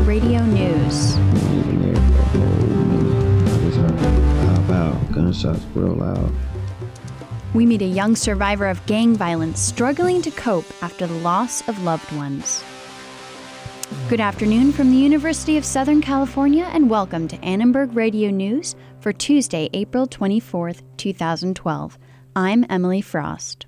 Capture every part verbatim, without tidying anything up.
Radio News. Gunshots real loud. We meet a young survivor of gang violence struggling to cope after the loss of loved ones. Good afternoon from the University of Southern California, and welcome to Annenberg Radio News for Tuesday, April twenty-fourth, twenty twelve. I'm Emily Frost.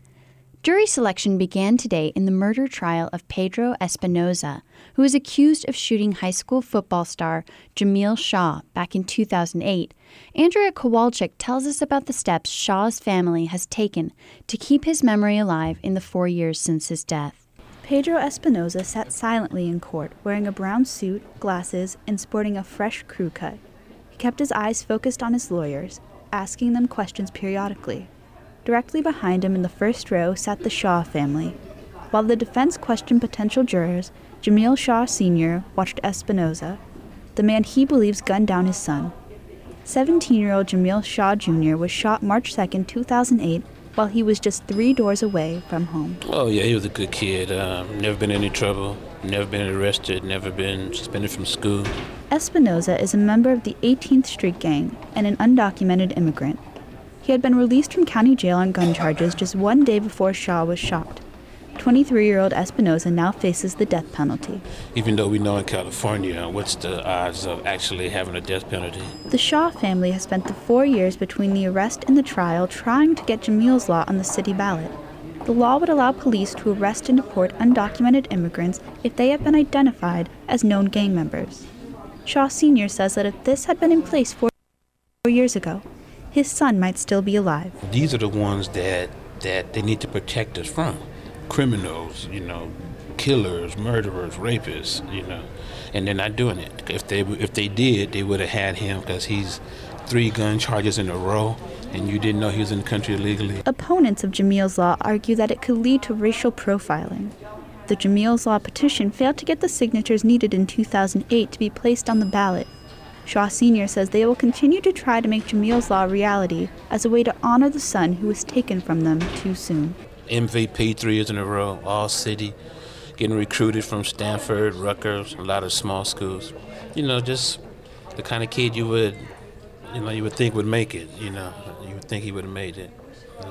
Jury selection began today in the murder trial of Pedro Espinoza, who is accused of shooting high school football star Jamil Shaw back in two thousand eight. Andrea Kowalczyk tells us about the steps Shaw's family has taken to keep his memory alive in the four years since his death. Pedro Espinoza sat silently in court, wearing a brown suit, glasses, and sporting a fresh crew cut. He kept his eyes focused on his lawyers, asking them questions periodically. Directly behind him in the first row sat the Shaw family. While the defense questioned potential jurors, Jamil Shaw Senior watched Espinoza, the man he believes gunned down his son. seventeen-year-old Jamil Shaw Junior was shot March second, two thousand eight, while he was just three doors away from home. Oh, yeah, he was a good kid. Um, never been in any trouble, never been arrested, never been suspended from school. Espinoza is a member of the eighteenth Street Gang and an undocumented immigrant. He had been released from county jail on gun charges just one day before Shaw was shot. twenty-three-year-old Espinoza now faces the death penalty. Even though we know in California, what's the odds of actually having a death penalty? The Shaw family has spent the four years between the arrest and the trial trying to get Jamil's law on the city ballot. The law would allow police to arrest and deport undocumented immigrants if they have been identified as known gang members. Shaw Senior says that if this had been in place four years ago, his son might still be alive. These are the ones that, that they need to protect us from. Criminals, you know, killers, murderers, rapists, you know, and they're not doing it. If they if they did, they would have had him because he's three gun charges in a row, and you didn't know he was in the country illegally. Opponents of Jamil's law argue that it could lead to racial profiling. The Jamil's law petition failed to get the signatures needed in two thousand eight to be placed on the ballot. Shaw Senior says they will continue to try to make Jamil's law a reality as a way to honor the son who was taken from them too soon. M V P three years in a row, all city, getting recruited from Stanford, Rutgers, a lot of small schools. You know, just the kind of kid you would, you know, you would think would make it, you know. You would think he would have made it. Yeah.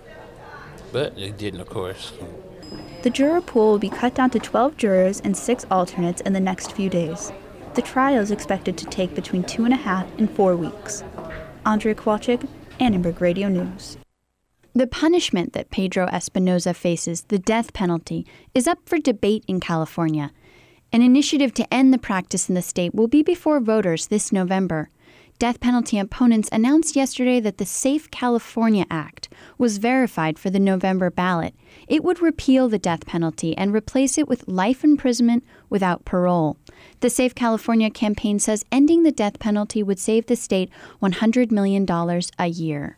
But he didn't, of course. The juror pool will be cut down to twelve jurors and six alternates in the next few days. The trial is expected to take between two and a half and four weeks. Andrea Kowalczyk, Annenberg Radio News. The punishment that Pedro Espinoza faces, the death penalty, is up for debate in California. An initiative to end the practice in the state will be before voters this November. Death penalty opponents announced yesterday that the Safe California Act was verified for the November ballot. It would repeal the death penalty and replace it with life imprisonment without parole. The Safe California campaign says ending the death penalty would save the state one hundred million dollars a year.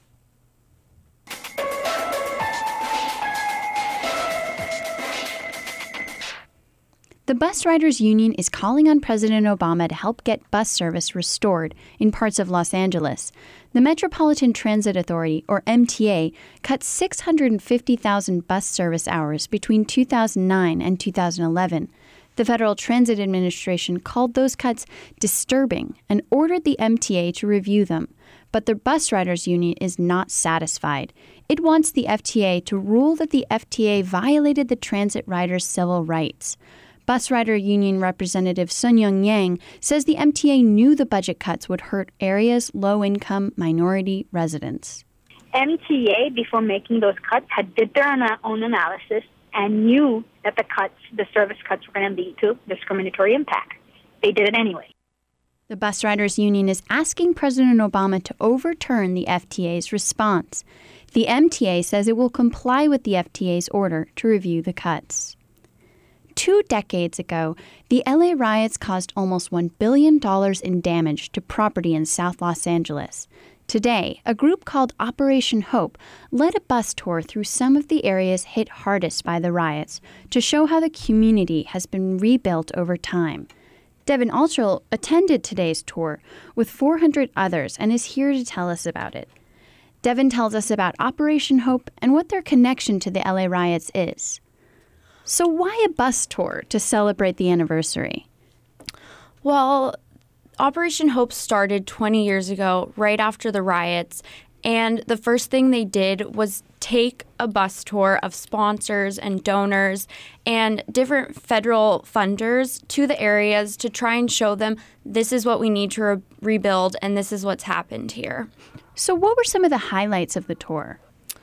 The Bus Riders Union is calling on President Obama to help get bus service restored in parts of Los Angeles. The Metropolitan Transit Authority, or M T A, cut six hundred fifty thousand bus service hours between two thousand nine and two thousand eleven. The Federal Transit Administration called those cuts disturbing and ordered the M T A to review them. But the Bus Riders Union is not satisfied. It wants the F T A to rule that the F T A violated the transit riders' civil rights. Bus Rider Union Representative Sun-Young Yang says the M T A knew the budget cuts would hurt area's low-income minority residents. M T A, before making those cuts, had did their own analysis and knew that the cuts, the service cuts, were going to lead to discriminatory impact. They did it anyway. The Bus Riders Union is asking President Obama to overturn the F T A's response. The M T A says it will comply with the F T A's order to review the cuts. Two decades ago, the L A riots caused almost one billion dollars in damage to property in South Los Angeles. Today, a group called Operation Hope led a bus tour through some of the areas hit hardest by the riots to show how the community has been rebuilt over time. Devin Altschul attended today's tour with four hundred others and is here to tell us about it. Devin tells us about Operation Hope and what their connection to the L A riots is. So why a bus tour to celebrate the anniversary? Well, Operation Hope started twenty years ago, right after the riots. And the first thing they did was take a bus tour of sponsors and donors and different federal funders to the areas to try and show them this is what we need to re- rebuild and this is what's happened here. So what were some of the highlights of the tour?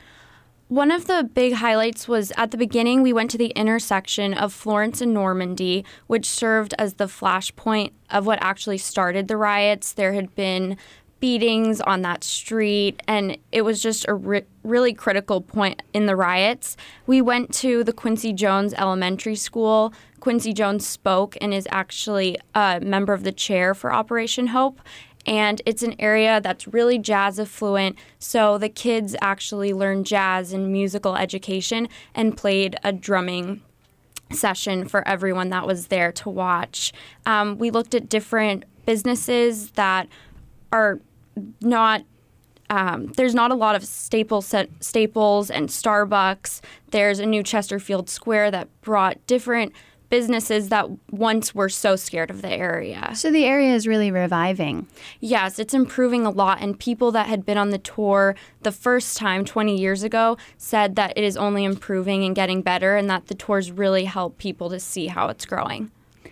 One of the big highlights was at the beginning, we went to the intersection of Florence and Normandy, which served as the flashpoint of what actually started the riots. There had been beatings on that street, and it was just a re- really critical point in the riots. We went to the Quincy Jones Elementary School. Quincy Jones spoke and is actually a member of the chair for Operation Hope. And it's an area that's really jazz affluent, so the kids actually learned jazz and musical education and played a drumming session for everyone that was there to watch. Um, we looked at different businesses that are not um, there's not a lot of Staples, Staples and Starbucks. There's a new Chesterfield Square that brought different businesses that once were so scared of the area. So the area is really reviving. Yes, it's improving a lot, and people that had been on the tour the first time twenty years ago said that it is only improving and getting better, and that the tours really help people to see how it's growing.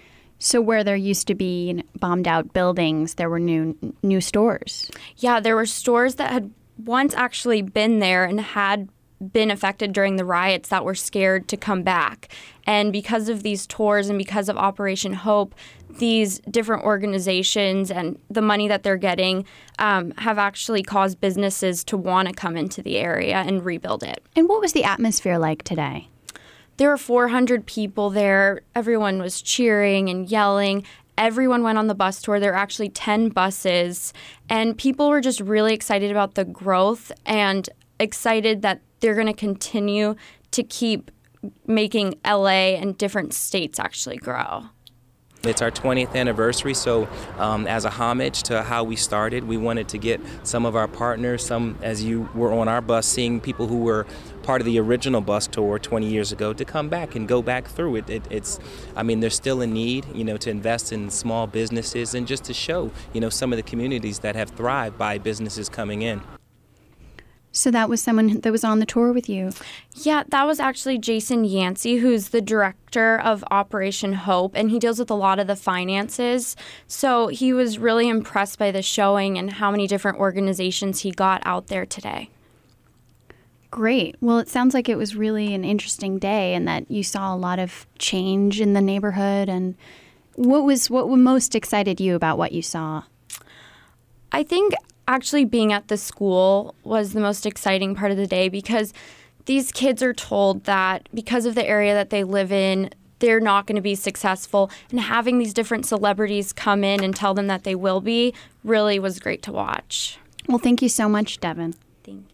So where there used to be bombed out buildings, there were new new stores. Yeah, there were stores that had once actually been there and had been affected during the riots that were scared to come back. And because of these tours and because of Operation Hope, these different organizations and the money that they're getting um, have actually caused businesses to want to come into the area and rebuild it. And what was the atmosphere like today? There were four hundred people there. Everyone was cheering and yelling. Everyone went on the bus tour. There were actually ten buses. And people were just really excited about the growth and excited that they're going to continue to keep making L A and different states actually grow. It's our twentieth anniversary, so um, as a homage to how we started, we wanted to get some of our partners, some, as you were on our bus, seeing people who were part of the original bus tour twenty years ago, to come back and go back through it. it it's, I mean, there's still a need, you know, to invest in small businesses and just to show, you know, some of the communities that have thrived by businesses coming in. So that was someone that was on the tour with you? Yeah, that was actually Jason Yancey, who's the director of Operation Hope, and he deals with a lot of the finances. So he was really impressed by the showing and how many different organizations he got out there today. Great. Well, it sounds like it was really an interesting day and that you saw a lot of change in the neighborhood. And what was what most excited you about what you saw? I think actually being at the school was the most exciting part of the day, because these kids are told that because of the area that they live in, they're not going to be successful. And having these different celebrities come in and tell them that they will be really was great to watch. Well, thank you so much, Devin. Thank you.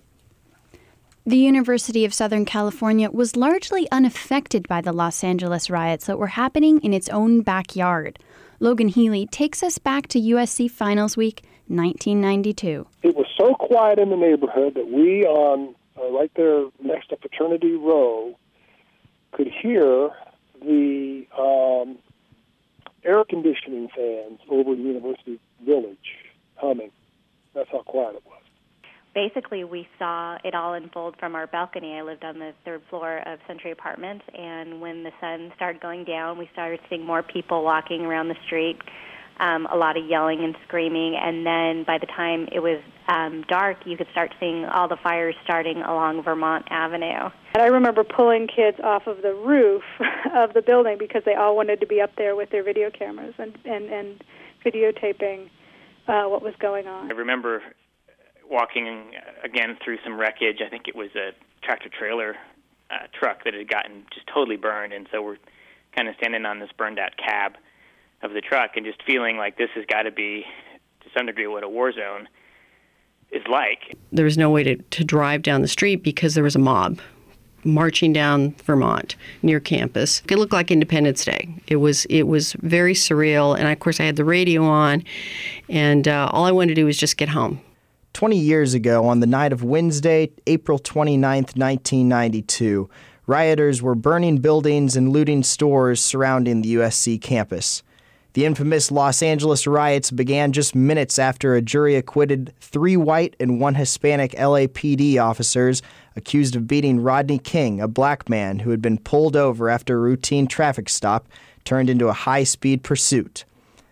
The University of Southern California was largely unaffected by the Los Angeles riots that were happening in its own backyard. Logan Healy takes us back to U S C Finals Week nineteen ninety-two. It was so quiet in the neighborhood that we, on uh, right there next to Fraternity Row, could hear the um, air conditioning fans over in University Village humming. That's how quiet it was. Basically, we saw it all unfold from our balcony. I lived on the third floor of Century Apartments, and when the sun started going down, we started seeing more people walking around the street, um, a lot of yelling and screaming, and then by the time it was um, dark, you could start seeing all the fires starting along Vermont Avenue. And I remember pulling kids off of the roof of the building because they all wanted to be up there with their video cameras and, and, and videotaping uh, what was going on. I remember walking again through some wreckage. I think it was a tractor-trailer uh, truck that had gotten just totally burned, and so we're kind of standing on this burned-out cab of the truck and just feeling like this has got to be, to some degree, what a war zone is like. There was no way to, to drive down the street because there was a mob marching down Vermont near campus. It looked like Independence Day. It was it was very surreal, and of course I had the radio on, and uh, all I wanted to do was just get home. Twenty years ago, on the night of Wednesday, April twenty-ninth, nineteen ninety-two, rioters were burning buildings and looting stores surrounding the U S C campus. The infamous Los Angeles riots began just minutes after a jury acquitted three white and one Hispanic L A P D officers accused of beating Rodney King, a black man who had been pulled over after a routine traffic stop turned into a high-speed pursuit.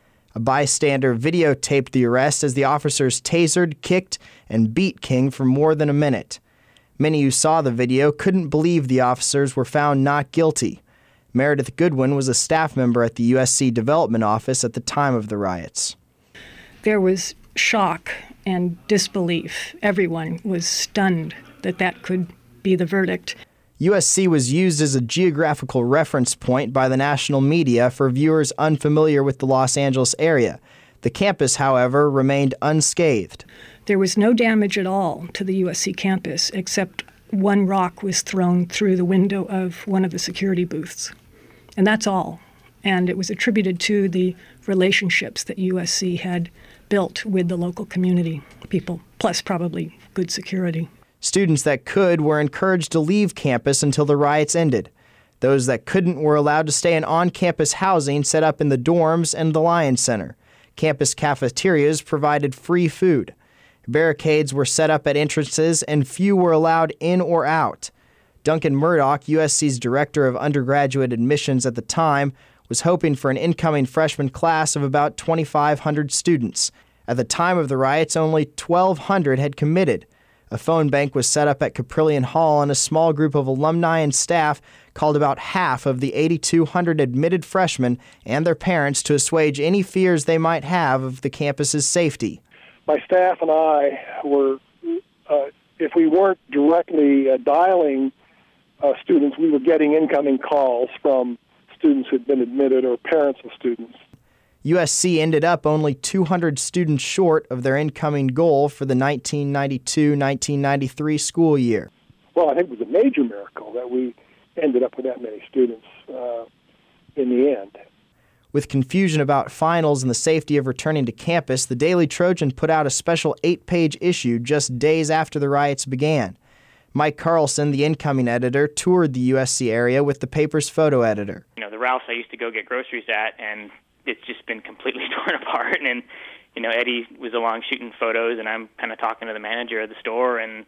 A bystander videotaped the arrest as the officers tasered, kicked, and beat King for more than a minute. Many who saw the video couldn't believe the officers were found not guilty. Meredith Goodwin was a staff member at the U S C Development Office at the time of the riots. There was shock and disbelief. Everyone was stunned that that could be the verdict. U S C was used as a geographical reference point by the national media for viewers unfamiliar with the Los Angeles area. The campus, however, remained unscathed. There was no damage at all to the U S C campus, except one rock was thrown through the window of one of the security booths. And that's all. And it was attributed to the relationships that U S C had built with the local community people, plus probably good security. Students that could were encouraged to leave campus until the riots ended. Those that couldn't were allowed to stay in on-campus housing set up in the dorms and the Lions Center. Campus cafeterias provided free food. Barricades were set up at entrances, and few were allowed in or out. Duncan Murdoch, U S C's director of undergraduate admissions at the time, was hoping for an incoming freshman class of about twenty-five hundred students. At the time of the riots, only twelve hundred had committed. A phone bank was set up at Caprillion Hall, and a small group of alumni and staff called about half of the eighty-two hundred admitted freshmen and their parents to assuage any fears they might have of the campus's safety. My staff and I were, uh, if we weren't directly uh, dialing uh, students, we were getting incoming calls from students who had been admitted or parents of students. U S C ended up only two hundred students short of their incoming goal for the nineteen ninety-two nineteen ninety-three school year. Well, I think it was a major miracle that we ended up with that many students uh, in the end. With confusion about finals and the safety of returning to campus, the Daily Trojan put out a special eight-page issue just days after the riots began. Mike Carlson, the incoming editor, toured the U S C area with the paper's photo editor. You know, the Ralphs I used to go get groceries at, and it's just been completely torn apart. And, you know, Eddie was along shooting photos, and I'm kind of talking to the manager of the store. And,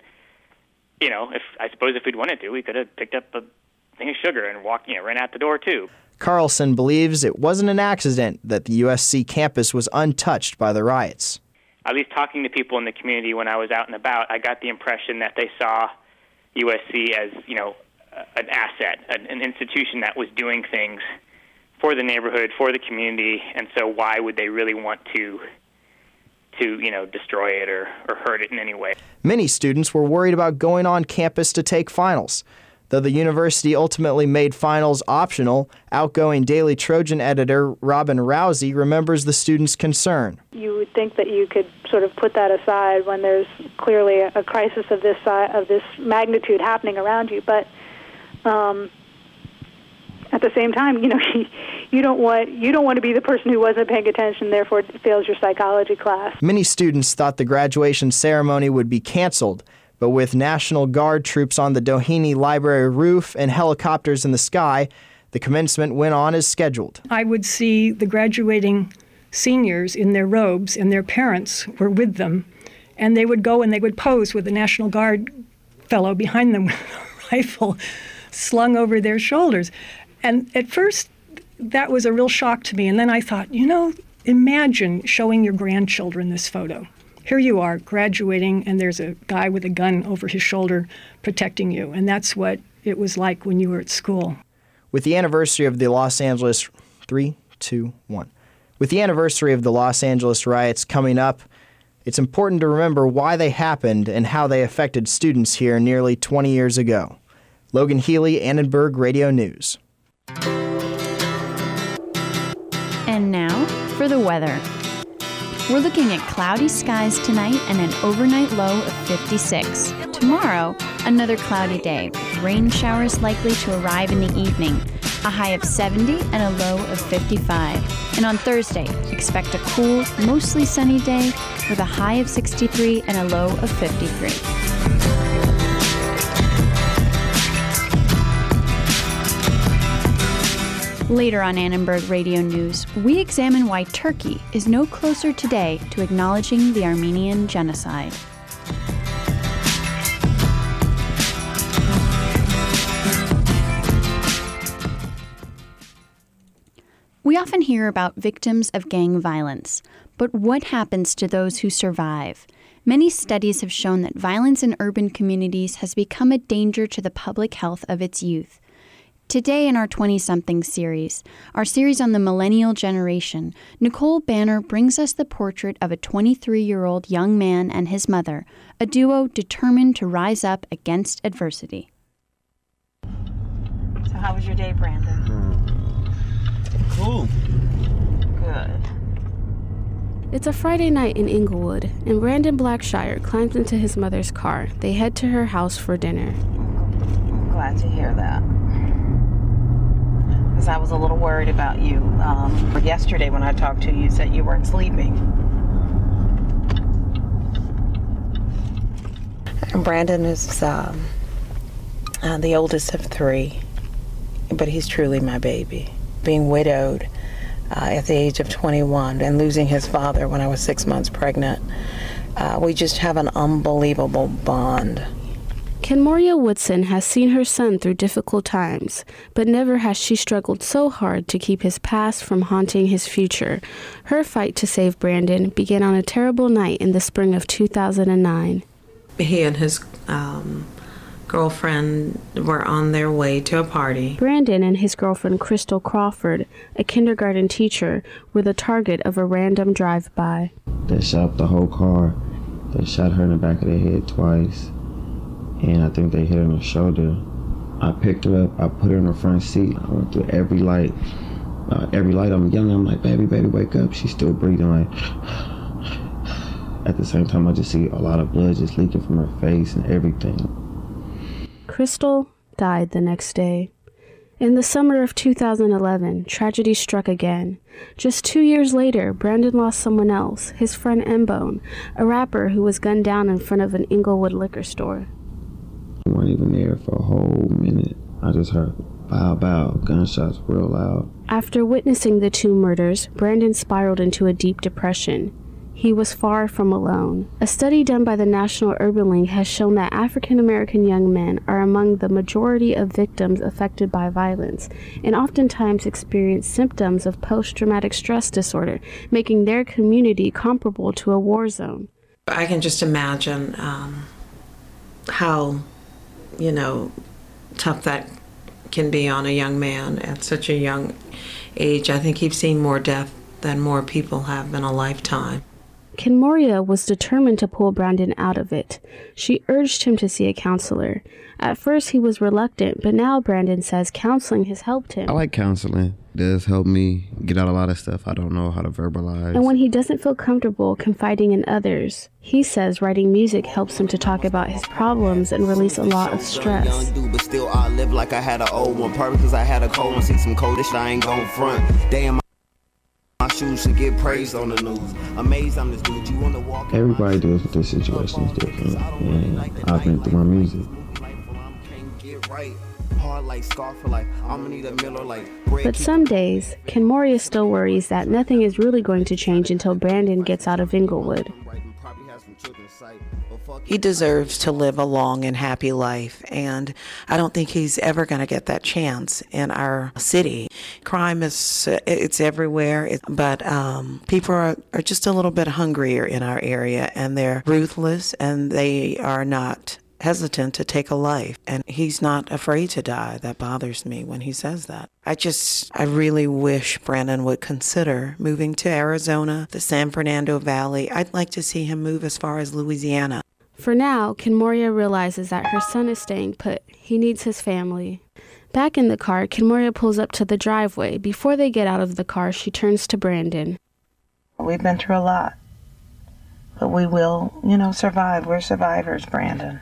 you know, if I suppose if we'd wanted to, we could have picked up a thing of sugar and walked, you know, ran out the door, too. Carlson believes it wasn't an accident that the U S C campus was untouched by the riots. At least talking to people in the community when I was out and about, I got the impression that they saw U S C as, you know, an asset, an, an institution that was doing things for the neighborhood, for the community, and so why would they really want to, to you know, destroy it or, or hurt it in any way? Many students were worried about going on campus to take finals. Though the university ultimately made finals optional, outgoing Daily Trojan editor Robin Rousey remembers the students' concern. You would think that you could sort of put that aside when there's clearly a crisis of this uh, of this magnitude happening around you, but um, at the same time, you know, you don't want you don't want to be the person who wasn't paying attention, therefore fails your psychology class. Many students thought the graduation ceremony would be canceled. But with National Guard troops on the Doheny Library roof and helicopters in the sky, the commencement went on as scheduled. I would see the graduating seniors in their robes, and their parents were with them, and they would go and they would pose with the National Guard fellow behind them with a rifle slung over their shoulders. And at first, that was a real shock to me. And then I thought, you know, imagine showing your grandchildren this photo. Here you are graduating, and there's a guy with a gun over his shoulder protecting you. And that's what it was like when you were at school. With the anniversary of the Los Angeles, three, two, one. With the anniversary of the Los Angeles riots coming up, it's important to remember why they happened and how they affected students here nearly twenty years ago. Logan Healy, Annenberg Radio News. And now for the weather. We're looking at cloudy skies tonight and an overnight low of fifty-six. Tomorrow, another cloudy day, with rain showers likely to arrive in the evening, a high of seventy and a low of fifty-five. And on Thursday, expect a cool, mostly sunny day with a high of sixty-three and a low of fifty-three. Later on Annenberg Radio News, we examine why Turkey is no closer today to acknowledging the Armenian genocide. We often hear about victims of gang violence, but what happens to those who survive? Many studies have shown that violence in urban communities has become a danger to the public health of its youth. Today in our twenty-something series, our series on the millennial generation, Nicole Banner brings us the portrait of a twenty-three-year-old young man and his mother, a duo determined to rise up against adversity. So how was your day, Brandon? Cool. Good. It's a Friday night in Inglewood, and Brandon Blackshire climbs into his mother's car. They head to her house for dinner. I'm glad to hear that. Because I was a little worried about you. Um, yesterday when I talked to you, you said you weren't sleeping. Brandon is um, uh, the oldest of three, but he's truly my baby. Being widowed uh, at the age of twenty-one and losing his father when I was six months pregnant, uh, we just have an unbelievable bond. Kenmoria Woodson has seen her son through difficult times, but never has she struggled so hard to keep his past from haunting his future. Her fight to save Brandon began on a terrible night in the spring of two thousand nine. He and his um, girlfriend were on their way to a party. Brandon and his girlfriend Crystal Crawford, a kindergarten teacher, were the target of a random drive-by. They shot up the whole car. They shot her in the back of the head twice, and I think they hit her in the shoulder. I picked her up, I put her in the front seat. I went through every light. Uh, every light I'm yelling, I'm like, baby, baby, wake up. She's still breathing, like... At the same time, I just see a lot of blood just leaking from her face and everything. Crystal died the next day. In the summer of two thousand eleven, tragedy struck again. Just two years later, Brandon lost someone else, his friend M-Bone, a rapper who was gunned down in front of an Inglewood liquor store. I wasn't even there for a whole minute. I just heard bow, bow, gunshots real loud. After witnessing the two murders, Brandon spiraled into a deep depression. He was far from alone. A study done by the National Urban League has shown that African American young men are among the majority of victims affected by violence and oftentimes experience symptoms of post-traumatic stress disorder, making their community comparable to a war zone. I can just imagine um, how, you know, tough that can be on a young man at such a young age. I think he's seen more death than more people have in a lifetime. Kenmoria was determined to pull Brandon out of it. She urged him to see a counselor. At first he was reluctant, but now Brandon says counseling has helped him. I like counseling. It does help me get out a lot of stuff I don't know how to verbalize. And when he doesn't feel comfortable confiding in others, he says writing music helps him to talk about his problems and release a lot of stress. Young dude, but still I live like I had an old one. Probably because I had a cold one. See some coldish, I ain't gon' front. Damn. My shoes should get praised on the news. Amazed I'm this dude. You wanna walk. Everybody deals with their situations different, and I've been through my music. But some days, Kenmoria still worries that nothing is really going to change until Brandon gets out of Inglewood. He deserves to live a long and happy life, and I don't think he's ever going to get that chance in our city. Crime is, it's everywhere, but um, people are, are just a little bit hungrier in our area, and they're ruthless, and they are not hesitant to take a life, and he's not afraid to die. That bothers me when he says that. I just, I really wish Brandon would consider moving to Arizona, the San Fernando Valley. I'd like to see him move as far as Louisiana. For now, Kenmoria realizes that her son is staying put. He needs his family. Back in the car, Kenmoria pulls up to the driveway. Before they get out of the car, she turns to Brandon. We've been through a lot, but we will, you know, survive. We're survivors, Brandon.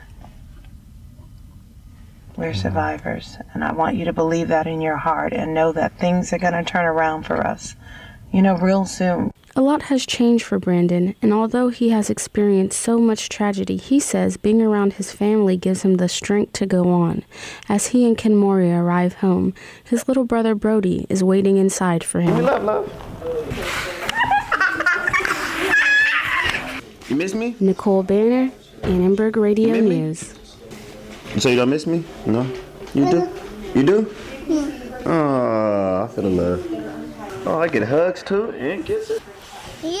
We're survivors, and I want you to believe that in your heart and know that things are going to turn around for us, you know, real soon. A lot has changed for Brandon, and although he has experienced so much tragedy, he says being around his family gives him the strength to go on. As he and Ken Moria arrive home, his little brother Brody is waiting inside for him. Love, love. You miss me? Nicole Banner, Annenberg Radio you News. So you don't miss me? No? You do? You do? Oh, I feel the love. Oh, I get hugs too and kisses. Yeah.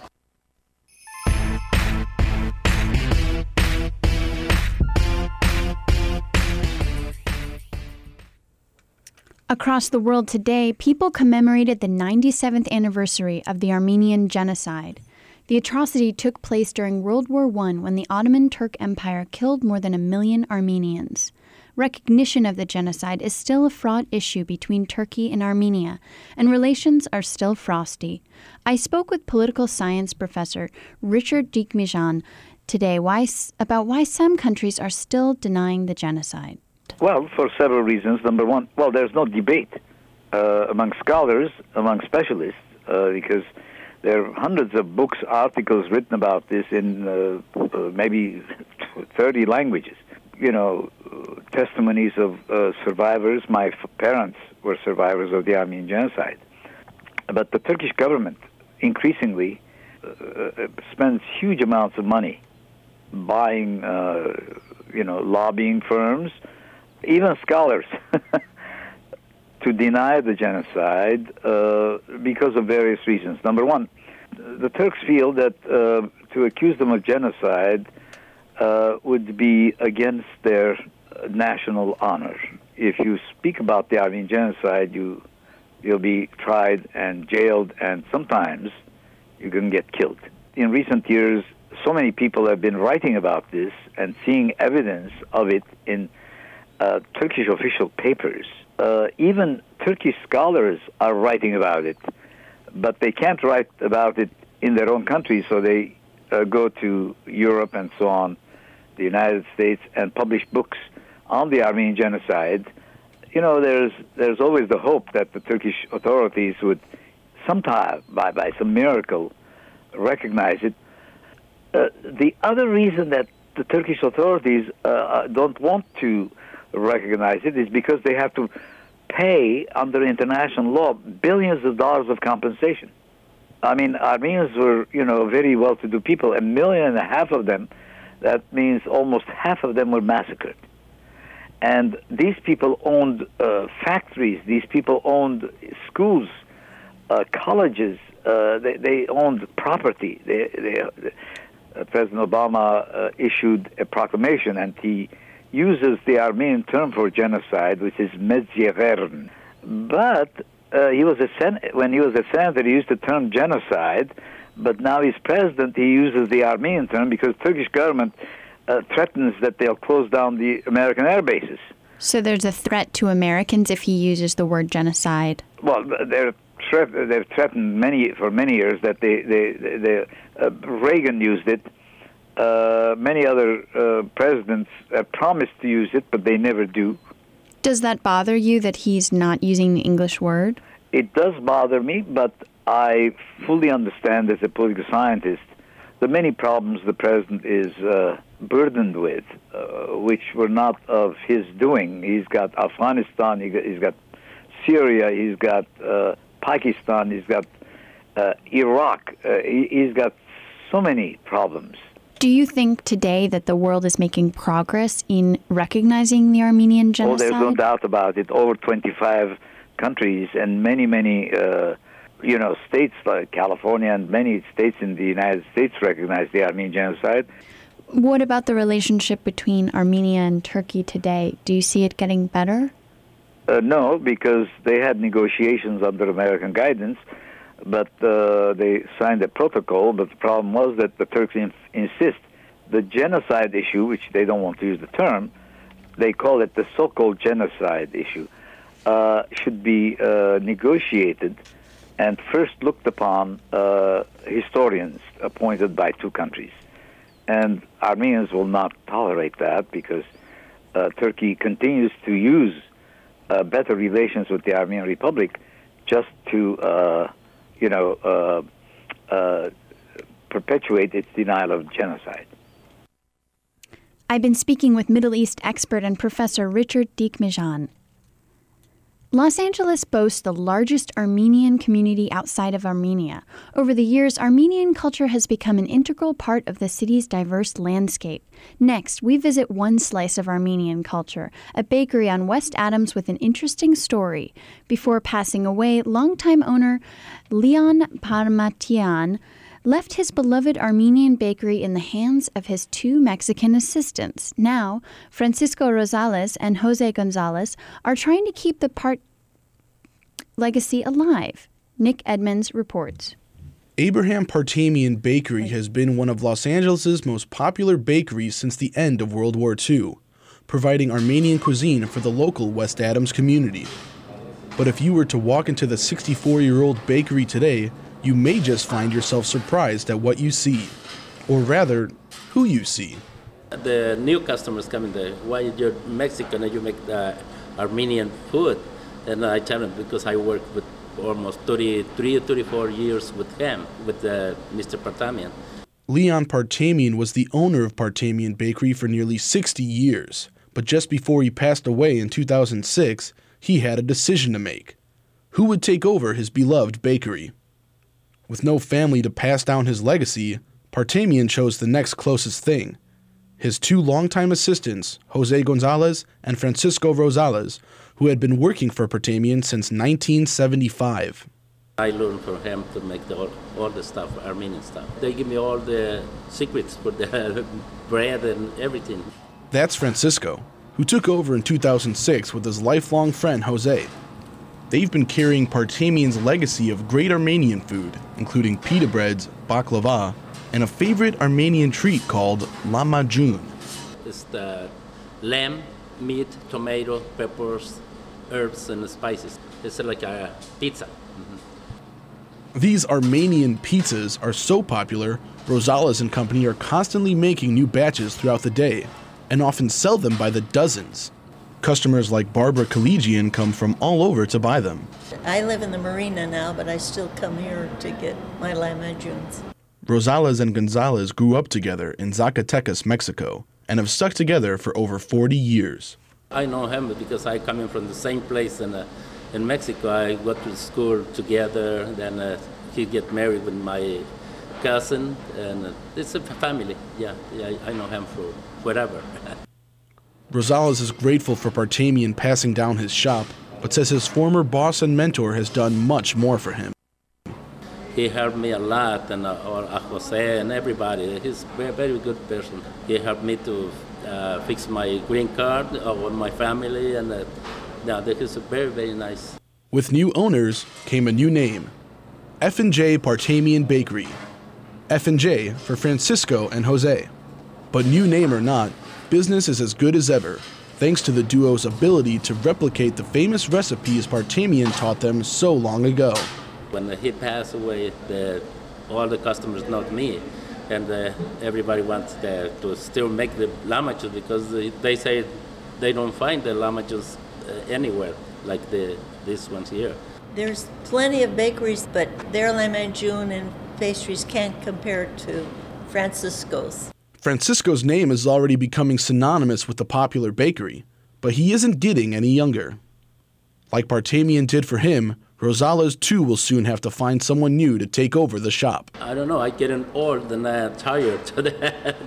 Across the world today, people commemorated the ninety-seventh anniversary of the Armenian Genocide. The atrocity took place during World War One when the Ottoman Turk Empire killed more than a million Armenians. Recognition of the genocide is still a fraught issue between Turkey and Armenia, and relations are still frosty. I spoke with political science professor Richard Dikmijan today why, about why some countries are still denying the genocide. Well, for several reasons. Number one, well, there's no debate uh, among scholars, among specialists, uh, because there are hundreds of books, articles written about this in uh, uh, maybe thirty languages. You know, uh, testimonies of uh, survivors. My f- parents were survivors of the Armenian Genocide. But the Turkish government increasingly uh, uh, spends huge amounts of money buying, uh, you know, lobbying firms, even scholars, to deny the genocide uh, because of various reasons. Number one, the Turks feel that uh, to accuse them of genocide uh, would be against their national honor. If you speak about the Armenian genocide, you, you'll be tried and jailed, and sometimes you can get killed. In recent years, so many people have been writing about this and seeing evidence of it in uh, Turkish official papers. Uh, even Turkish scholars are writing about it, but they can't write about it in their own country, so they uh, go to Europe and so on, the United States, and publish books on the Armenian genocide. You know, there's there's always the hope that the Turkish authorities would sometime, by, by some miracle, recognize it. Uh, the other reason that the Turkish authorities uh, don't want to recognize it is because they have to pay, under international law, billions of dollars of compensation. I mean, Armenians were, you know, very well-to-do people. A million and a half of them, that means almost half of them were massacred. And these people owned uh, factories. These people owned schools, uh, colleges. Uh, they, they owned property. They, they, uh, President Obama uh, issued a proclamation, and he uses the Armenian term for genocide, which is medzjevern. But uh, he was a sen- when he was a senator, he used the term genocide. But now he's president, he uses the Armenian term because the Turkish government uh, threatens that they'll close down the American air bases. So there's a threat to Americans if he uses the word genocide? Well, they're thre- they've threatened many for many years that they, they, they, they uh, Reagan used it. Uh, many other uh, presidents have promised to use it, but they never do. Does that bother you that he's not using the English word? It does bother me, but I fully understand as a political scientist the many problems the president is uh, burdened with, uh, which were not of his doing. He's got Afghanistan, he's got Syria, he's got uh, Pakistan, he's got uh, Iraq. Uh, he's got so many problems. Do you think today that the world is making progress in recognizing the Armenian genocide? Oh, there's no doubt about it. Over twenty-five countries and many, many, uh, you know, states like California and many states in the United States recognize the Armenian genocide. What about the relationship between Armenia and Turkey today? Do you see it getting better? Uh, no, because they had negotiations under American guidance, but uh, they signed a protocol. But the problem was that the Turks in- insist the genocide issue, which they don't want to use the term, they call it the so-called genocide issue, uh, should be uh, negotiated and first looked upon uh, historians appointed by two countries. And Armenians will not tolerate that because uh, Turkey continues to use uh, better relations with the Armenian Republic just to, uh, you know, uh, uh, perpetuate its denial of genocide. I've been speaking with Middle East expert and Professor Richard Deekmajian. Los Angeles boasts the largest Armenian community outside of Armenia. Over the years, Armenian culture has become an integral part of the city's diverse landscape. Next, we visit one slice of Armenian culture, a bakery on West Adams with an interesting story. Before passing away, longtime owner Leon Parmatian left his beloved Armenian bakery in the hands of his two Mexican assistants. Now, Francisco Rosales and Jose Gonzalez are trying to keep the part legacy alive. Nick Edmonds reports. Abraham Partamian Bakery has been one of Los Angeles' most popular bakeries since the end of World War Two, providing Armenian cuisine for the local West Adams community. But if you were to walk into the sixty-four-year-old bakery today, you may just find yourself surprised at what you see, or rather, who you see. The new customers come in there, why you're Mexican and you make the Armenian food? And I tell them, because I work with almost thirty-three, thirty-four years with him, with uh, Mister Partamian. Leon Partamian was the owner of Partamian Bakery for nearly sixty years, but just before he passed away in two thousand six, he had a decision to make. Who would take over his beloved bakery? With no family to pass down his legacy, Partamian chose the next closest thing. His two longtime assistants, Jose Gonzalez and Francisco Rosales, who had been working for Partamian since nineteen seventy-five. I learned from him to make the, all, all the stuff, Armenian stuff. They give me all the secrets for the bread and everything. That's Francisco, who took over in two thousand six with his lifelong friend Jose. They've been carrying Partamian's legacy of great Armenian food, including pita breads, baklava, and a favorite Armenian treat called lahmacun. It's the lamb, meat, tomato, peppers, herbs, and spices. It's like a pizza. Mm-hmm. These Armenian pizzas are so popular, Rosales and company are constantly making new batches throughout the day, and often sell them by the dozens. Customers like Barbara Collegian come from all over to buy them. I live in the marina now, but I still come here to get my lahmacuns. Rosales and Gonzalez grew up together in Zacatecas, Mexico, and have stuck together for over forty years. I know him because I come in from the same place in, uh, in Mexico. I go to school together, then uh, he get married with my cousin, and uh, it's a family. Yeah, yeah, I know him for forever. Rosales is grateful for Partamian passing down his shop, but says his former boss and mentor has done much more for him. He helped me a lot, and uh, or, uh, Jose and everybody. He's a very, very good person. He helped me to uh, fix my green card uh, with my family, and uh, yeah, this is very, very nice. With new owners came a new name, F and J Partamian Bakery. F and J for Francisco and Jose. But new name or not, business is as good as ever, thanks to the duo's ability to replicate the famous recipes Partamian taught them so long ago. When he passed away, the, all the customers know me, and uh, everybody wants the, to still make the lahmacun because they, they say they don't find the lahmacun uh, anywhere like the these ones here. There's plenty of bakeries, but their lahmacun and pastries can't compare to Francisco's. Francisco's name is already becoming synonymous with the popular bakery, but he isn't getting any younger. Like Partamian did for him, Rosales too will soon have to find someone new to take over the shop. I don't know, I'm getting old and uh, tired to that.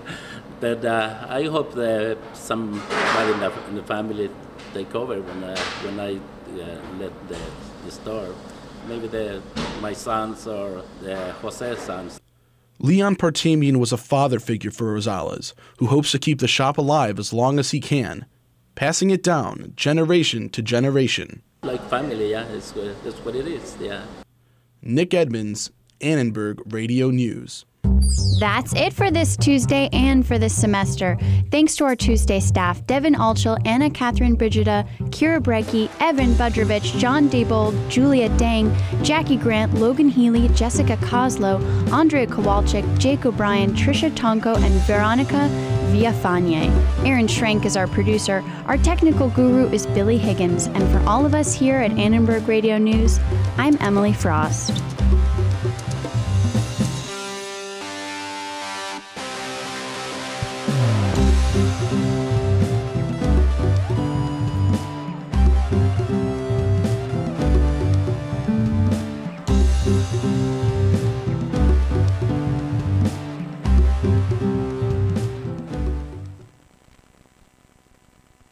But uh, I hope that somebody in the, in the family take over when, uh, when I uh, let the, the store. Maybe the, my sons or the Jose's sons. Leon Partamian was a father figure for Rosales, who hopes to keep the shop alive as long as he can, passing it down generation to generation. Like family, yeah, it's, uh, that's what it is, yeah. Nick Edmonds, Annenberg Radio News. That's it for this Tuesday and for this semester. Thanks to our Tuesday staff, Devin Altschul, Anna Catherine Brigida, Kira Bregke, Evan Budrovich, John Daybold, Julia Dang, Jackie Grant, Logan Healy, Jessica Kozlow, Andrea Kowalczyk, Jake O'Brien, Trisha Tonko, and Veronica Villafane. Aaron Schrank is our producer. Our technical guru is Billy Higgins. And for all of us here at Annenberg Radio News, I'm Emily Frost.